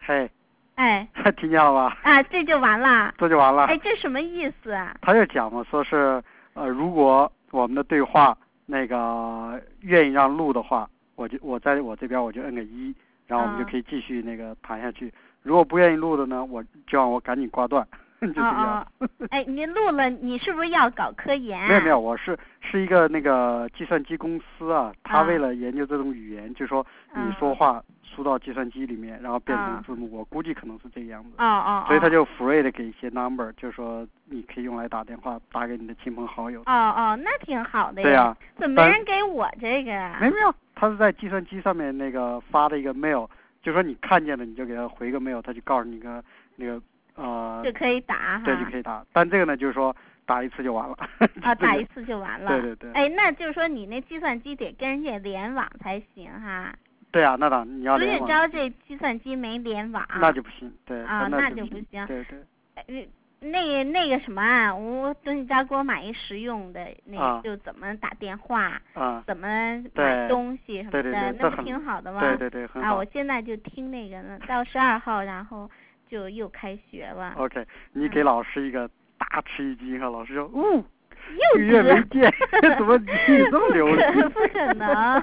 嘿， 哎， 听见了吧？ 啊，这就完了。 这就完了。 哎，这什么意思啊？ 他就讲嘛，说是如果我们的对话那个愿意让录的话，我在我这边我就摁个1，然后我们就可以继续那个谈下去。如果不愿意录的呢，就让我赶紧挂断。就这样。 哎，你录了，你是不是要搞科研？ 没有，我是一个那个计算机公司啊，他为了研究这种语言，就是说你说话输到计算机里面，然后变成字幕，我估计可能是这个样子。所以他就 free 的给一些 number， 就是说你可以用来打电话，打给你的亲朋好友。 那挺好的呀。 对呀。 怎么没人给我这个啊？ 没有，他是在计算机上面那个发的一个 mail， 就说你看见了你就给他回个 mail， 他就告诉你个那个就可以打哈。 对，就可以打。但这个呢，就是说打一次就完了。 打一次就完了。 对对对。 哎，那就是说你那计算机得跟人家联网才行哈。 对啊，那当然你要联网。 刘远昭这计算机没联网。 那就不行，对。 那就不行。 对对。 那个什么啊，我董宇昭给我买一实用的，就怎么打电话，怎么买东西什么的，那不挺好的吗？ 对，很好。 我现在就听那个呢，到12号，然后就又开学了。 OK， 你给老师一个大吃一惊哈，老师说， 幼稚没见，怎么你这么流利？ 不可能。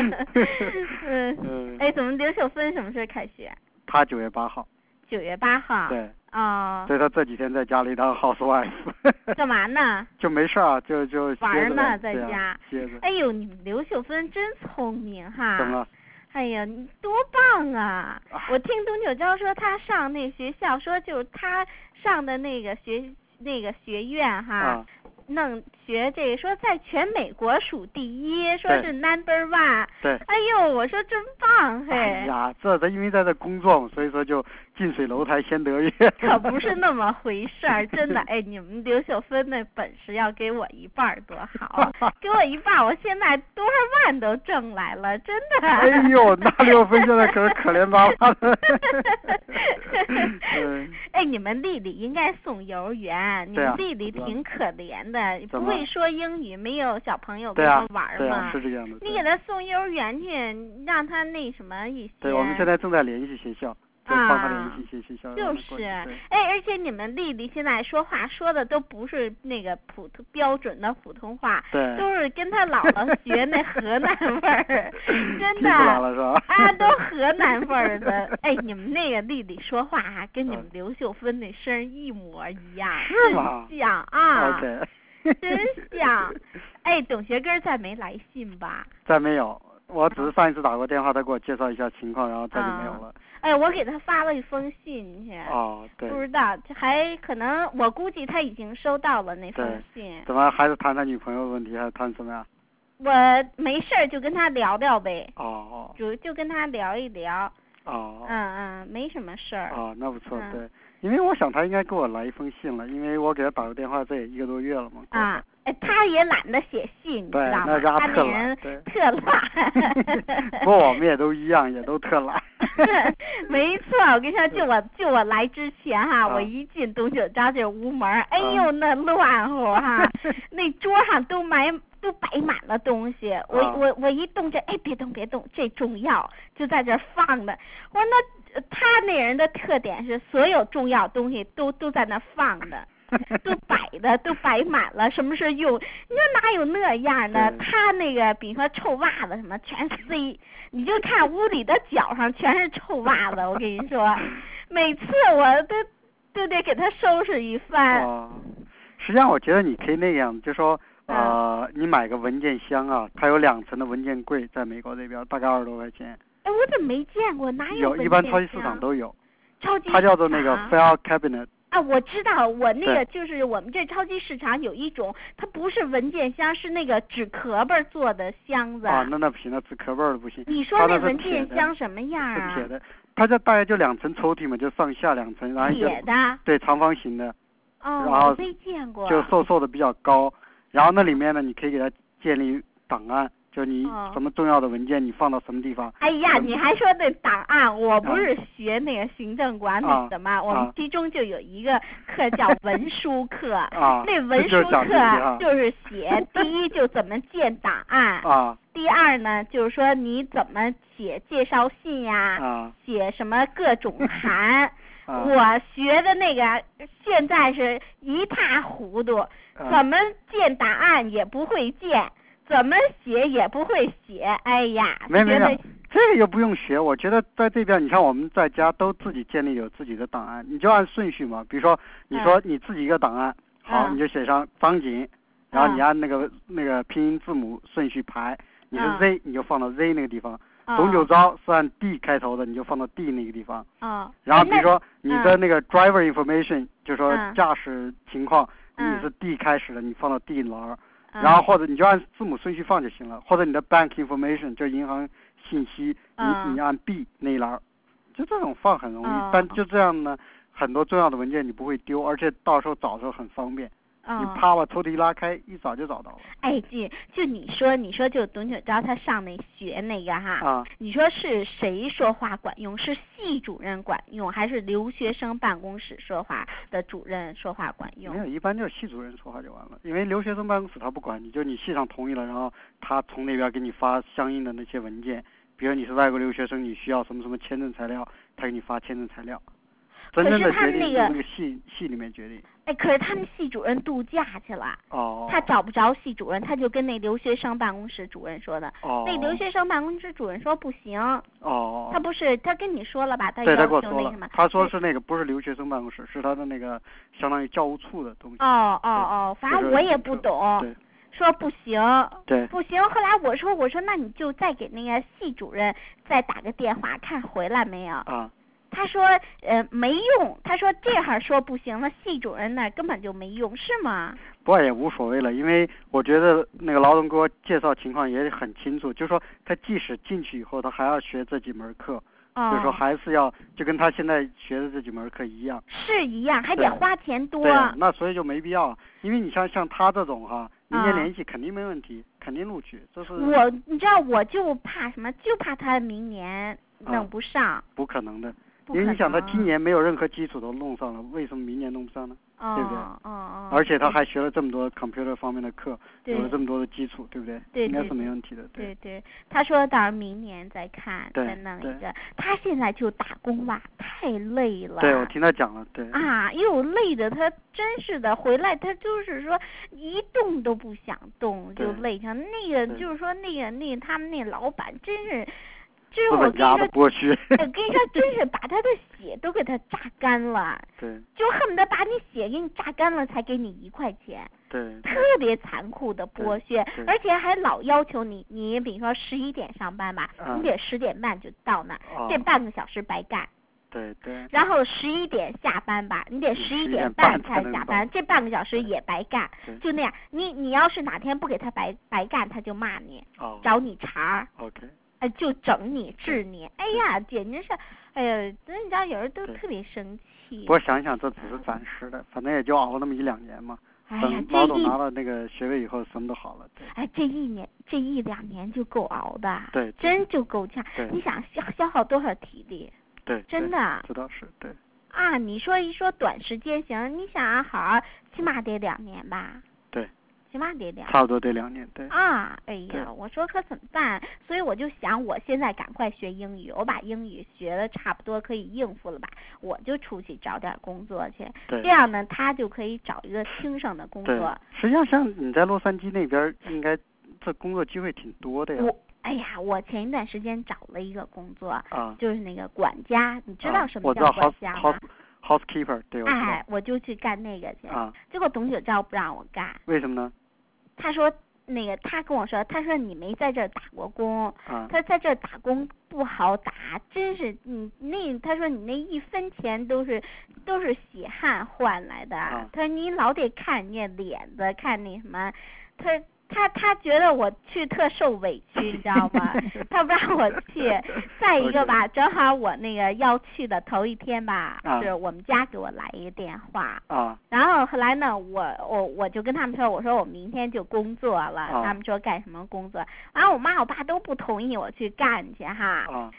哎，怎么刘秀芬什么时候开学？ 他9月8号。 9月8号。 对。所以他这几天在家里当 housewife。 干嘛呢？ 就没事啊，就玩呢，在家。 歇着。 哎呦，你们刘秀芬真聪明哈。 怎么了？ 哎呀，你多棒啊！我听董九昭说他上那学校，说就是他上的那个学院哈。弄学这个，说在全美国数第1，说是 No.1。 对。 哎呦，我说真棒嘿！ 哎呀，这因为在这工作，所以说就近水楼台先得月。 可不是那么回事儿，真的。哎，你们刘秀芬那本事要给我一半多好，给我一半，我现在多少万都挣来了，真的。 哎呦，那刘芬现在可是可怜巴巴的。 哎，你们丽丽应该送幼儿园，你们丽丽挺可怜的，不会说英语，没有小朋友跟她玩嘛。 是这样的。 你给她送幼儿园去，让她那什么一些。 对，我们现在正在联系学校。帮他联系一些学校。 就是，哎，而且你们丽丽现在说话说的都不是那个标准的普通话， 对， 都是跟她姥姥学那河南味儿，真的。 了是吧？ 都河南味儿的。哎，你们那个丽丽说话跟你们刘秀芬那声一模一样。 是吗？ 真像啊。 OK。 真像。哎，董学根再没来信吧？ 再没有，我只是上一次打过电话，他给我介绍一下情况，然后再就没有了。 哎，我给他发了一封信去。 对。 不知道，还可能，我估计他已经收到了那封信。 怎么还是谈他女朋友的问题，还是谈什么呀？ 我没事就跟他聊聊呗。就跟他聊一聊。没什么事儿。 那不错，对，因为我想他应该给我来一封信了，因为我给他打个电话，这也1个多月了嘛。 他也懒得写信，你知道吗？他那人特懒。 不过我们也都一样，也都特懒。 没错，我跟你说，就我来之前哈，我一进董九昭这屋门，哎呦那乱乎哈，那桌上都摆满了东西，我一动这，哎别动，这重要，就在这放的。我说那他那人的特点是，所有重要东西都在那放的。都摆满了，什么时候用？你说哪有那样的？他那个比如说臭袜子什么全塞，你就看屋里的脚上全是臭袜子。我跟你说，每次我都得给他收拾一番。 实际上我觉得你可以那样，就说你买个文件箱啊，它有2层的文件柜，在美国这边大概20多块钱。 哎，我怎么没见过？哪有文件箱？ 一般超级市场都有。 超级市场。 它叫做那个 file cabinet。 我知道，我那个就是我们这超级市场有一种，它不是文件箱，是那个纸壳儿做的箱子。 那不行，那纸壳儿的不行。 你说那文件箱什么样啊？ 是铁的，它就大概就2层抽屉嘛，就上下2层，然后铁的。 对，长方形的。然后没见过。 就瘦的比较高，然后那里面呢，你可以给它建立档案。就你什么重要的文件，你放到什么地方？ 哎呀，你还说那档案，我不是学那个行政管理的吗？我们其中就有一个课叫文书课。那文书课就是写，第一就怎么建档案。第二呢，就是说你怎么写介绍信呀，写什么各种函。我学的那个现在是一塌糊涂，怎么建档案也不会建，怎么写也不会写。哎呀， 没，这个又不用学。我觉得在这边，你看我们在家都自己建立有自己的档案，你就按顺序嘛。比如说，你说你自己一个档案，好，你就写上张景，然后你按那个拼音字母顺序排，你的 Z 你就放到 Z 那个地方。董九昭是按 D 开头的，你就放到 D 那个地方。然后比如说你的那个 driver information，就是说驾驶情况，你是 D 开始的，你放到 D 栏。然后或者你就按字母顺序放就行了，或者你的 bank information 就银行信息，你按 B 那一栏，就这种放很容易。但就这样呢，很多重要的文件你不会丢，而且到时候找的时候很方便。你啪把抽屉一拉开，一找就找到了。 哎，就你说就董九昭他上那学那个哈，你说是谁说话管用？是系主任管用，还是留学生办公室说话的主任说话管用？ 没有，一般就是系主任说话就完了，因为留学生办公室他不管你，就你系上同意了，然后他从那边给你发相应的那些文件，比如你是外国留学生，你需要什么什么签证材料，他给你发签证材料。真正的决定是那个系里面决定。 哎，可是他们系主任度假去了。他找不着系主任，他就跟那留学生办公室主任说的。那留学生办公室主任说不行。他不是，他跟你说了吧？ 对，他跟我说了。 他说是那个不是留学生办公室，是他的那个相当于教务处的东西。 反正我也不懂。 对。 说不行。 对。 不行，后来我说那你就再给那个系主任再打个电话，看回来没有。他说没用，他说这样说不行了，系主任那根本就没用，是吗？ 不过也无所谓了，因为我觉得那个劳动给我介绍情况也很清楚，就是说他即使进去以后，他还要学这几门课，就是说还是要就跟他现在学的这几门课一样， 是一样，还得花钱多。 对，那所以就没必要，因为你像他这种哈，明年联系肯定没问题，肯定录取。这是你知道我就怕什么？就怕他明年弄不上。 不可能的。因为你想他今年没有任何基础都弄上了，为什么明年弄不上呢？对不对？而且他还学了这么多 computer 方面的课，有了这么多的基础，对不对？ 对， 应该是没问题的。 对，他说到明年再看，再弄一个。他现在就打工吧，太累了。 对，我听他讲了，对。 又累的他真是的，回来他就是说一动都不想动，就累成那个，就是说那个他们那老板真是。就是我跟你说，真是把他的血都给他榨干了。 对。 就恨不得把你血给你榨干了才给你1块钱。 对。 特别残酷的剥削，而且还老要求你比如说11点上班吧，你得10点半就到那儿，这半个小时白干。 对。 然后11点下班吧，你得11点半才下班，这半个小时也白干。就那样，你要是哪天不给他白干，他就骂你，找你茬。 OK。 就整你治你，哎呀，简直是，哎呀，你知道有人都特别生气。 不过想想这只是暂时的，反正也就熬那么1-2年嘛。等老董拿了那个学位以后，什么都好了。 哎，这1-2年就够熬的。 对。 真就够呛。你想消耗多少体力？ 对。 真的。 这倒是对。 你说短时间行，你想好起码得2年吧。 对。 起码得2年， 差不多得2年，对。 哎呀，我说可怎么办？所以我就想，我现在赶快学英语，我把英语学的差不多可以应付了吧，我就出去找点工作去。 对。 这样呢，他就可以找一个轻省的工作。 对。实际上，像你在洛杉矶那边，应该这工作机会挺多的呀。 我前一段时间找了一个工作，就是那个管家，你知道什么叫管家吗？ 我知道 housekeeper， 对。 我就去干那个去。结果董九昭不让我干。 为什么呢？ 他说他跟我说，他说你没在这儿打过工，他在这儿打工不好打，真是他说你那1分钱都是血汗换来的，他说你老得看人家脸子，看那什么，他觉得我去特受委屈，你知道吗？他不让我去。再一个吧，正好我那个要去的头一天吧，是我们家给我来一个电话。然后后来呢，我就跟他们说，我说我明天就工作了。他们说干什么工作？然后我妈我爸都不同意我去干去哈。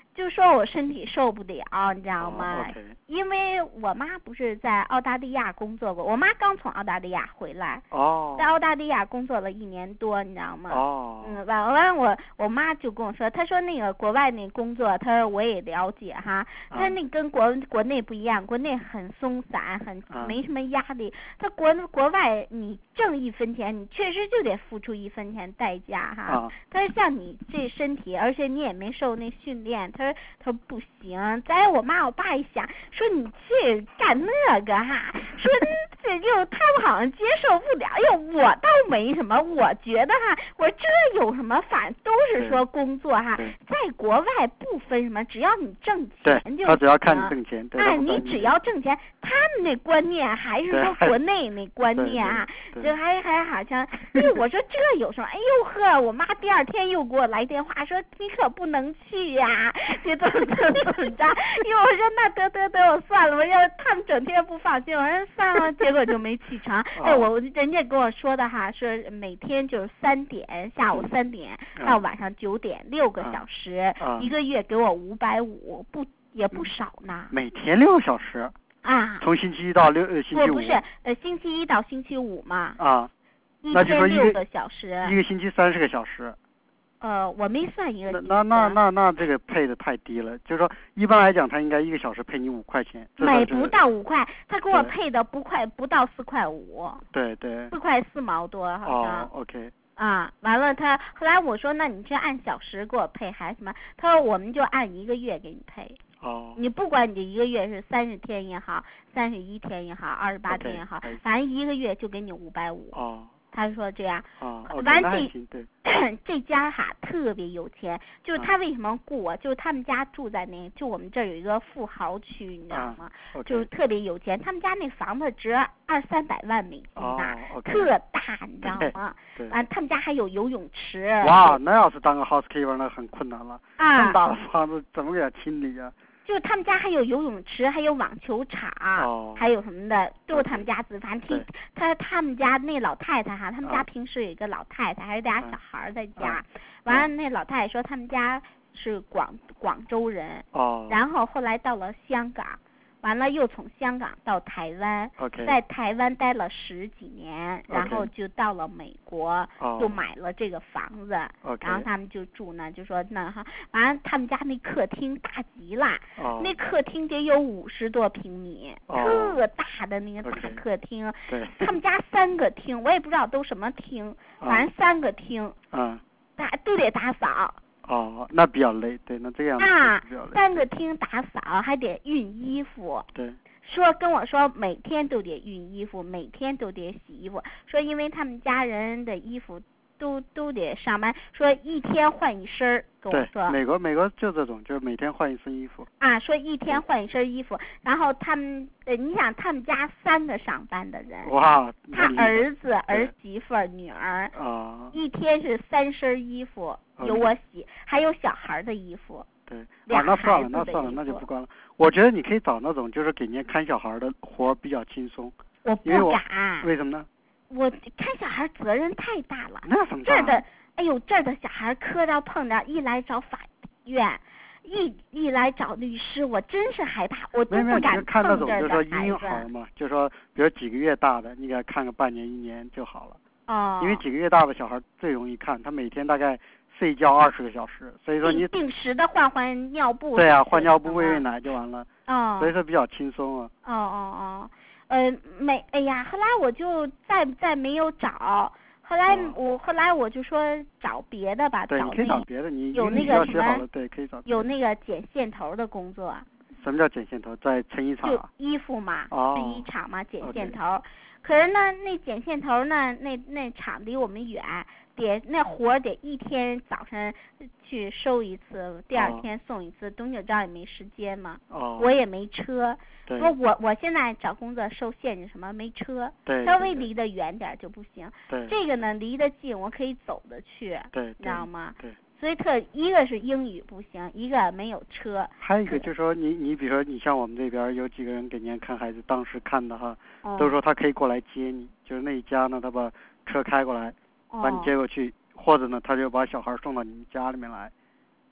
就说我身体受不了，你知道吗？ okay. 因为我妈不是在澳大利亚工作过，我妈刚从澳大利亚回来，在澳大利亚工作了1年多，你知道吗？完我妈就跟我说，她说那个国外那工作，她说我也了解哈，她说那跟国内不一样，国内很松散，很没什么压力，她国外你挣1分钱，你确实就得付出1分钱代价哈。她说像你这身体，而且你也没受那训练，她说不行。再我妈我爸一想，说你这干那个哈，说这就他们好像接受不了。哎呦，我倒没什么，我觉得哈，我这有什么反都是说工作哈，在国外不分什么，只要你挣钱就行。 他只要看你挣钱。 你只要挣钱，他们那观念还是说国内那观念啊，这还好像，我说这有什么？哎呦呵，我妈第2天又给我来电话说你可不能去呀，这怎么着？因为我说那得我算了，我要他们整天不放心，我说算了，结果就没去成。人家跟我说的哈，说每天就是3点，下午3点到晚上9点，6个小时，1个月给我550，也不少呢。 每天6个小时啊？从星期1到星期5？ 不是，星期1到星期5嘛。 那就说 6个小时。 1个星期30个小时。 我没算1个星期。 那这个配的太低了，就是说一般来讲他应该1个小时配你5块钱。 不到5块，他给我配的不到4块5。 对。 4块4毛多好像。 OK。 完了后来我说那你是按小时给我配还是什么？他说我们就按1个月给你配。你不管你这1个月是30天也好，31天也好，28天也好，反正1个月就给你550。他说这样。完这家哈特别有钱，就是他为什么雇我，就是他们家住在就我们这儿有一个富豪区，你知道吗？就是特别有钱，他们家那房子值200-300万美金呢，特大，你知道吗？他们家还有游泳池。 哇，那要是当个 housekeeper 那很困难了。这么大的房子怎么给他清理啊？ 就是他们家还有游泳池，还有网球场，还有什么的，都是他们家自反正他们家那老太太哈，他们家平时有一个老太太，还有俩小孩在家。完了那老太太说他们家是广州人，然后后来到了香港，完了又从香港到台湾，在台湾待了10几年，然后就到了美国，就买了这个房子，然后他们就住那，就说那哈，完了他们家那客厅大极了，那客厅得有50多平米，特大的那个大客厅，他们家3个厅，我也不知道都什么厅，反正3个厅，都得打扫。 那比较累，对，那这样比较累。 3个厅打扫，还得熨衣服。 对。 跟我说每天都得熨衣服，每天都得洗衣服。说因为他们家人的衣服都得上班，说1天换1身。跟我说。 对，美国就这种，就是每天换1身衣服。 说1天换1身衣服，然后他们你想他们家3个上班的人。 哇。 他儿子、儿媳妇、女儿。1天是3身衣服。由我洗，还有小孩的衣服。 对，那算了，那就不管了。我觉得你可以找那种就是给人家看小孩的活比较轻松。 我不敢。 为什么呢？ 我看小孩责任太大了。 那怎么办？ 这儿的小孩磕着碰着，一来找法院，一来找律师，我真是害怕，我都不敢看那种碰这儿的孩子。 就是说婴孩嘛，就是说比如几个月大的，你给他看个半年1年就好了。因为几个月大的小孩最容易看，他每天大概睡觉20个小时，所以说你定时的换尿布。 对啊，换尿布喂奶就完了。所以说比较轻松啊。后来我就再没有找，后来我就说找别的吧。 对，你可以找别的，你有那个学好了，对，可以找。 有那个剪线头的工作。 什么叫剪线头？在成衣厂。 就衣服嘛，成衣厂嘛，剪线头。可是呢，那剪线头呢，那厂离我们远。那活得1天早上去收1次，第2天送1次，董九章也没时间嘛。我也没车。说我现在找工作受限制，什么没车，稍微离得远点就不行。这个呢离得近，我可以走得去，你知道吗？所以一个是英语不行，一个没有车。 还有一个就是说你比如说你像我们这边有几个人给人家看孩子，当时看的哈，都说他可以过来接你，就是那一家呢，他把车开过来。把你接过去，或者呢，他就把小孩送到你们家里面来。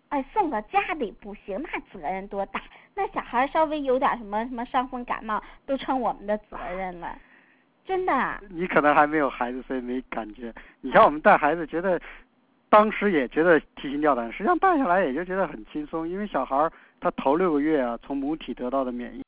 送到家里不行，那责任多大？那小孩稍微有点什么伤风感冒，都成我们的责任了，真的。 你可能还没有孩子，所以没感觉。你像我们带孩子，觉得当时也觉得提心吊胆，实际上带下来也就觉得很轻松，因为小孩他头6个月啊，从母体得到的免疫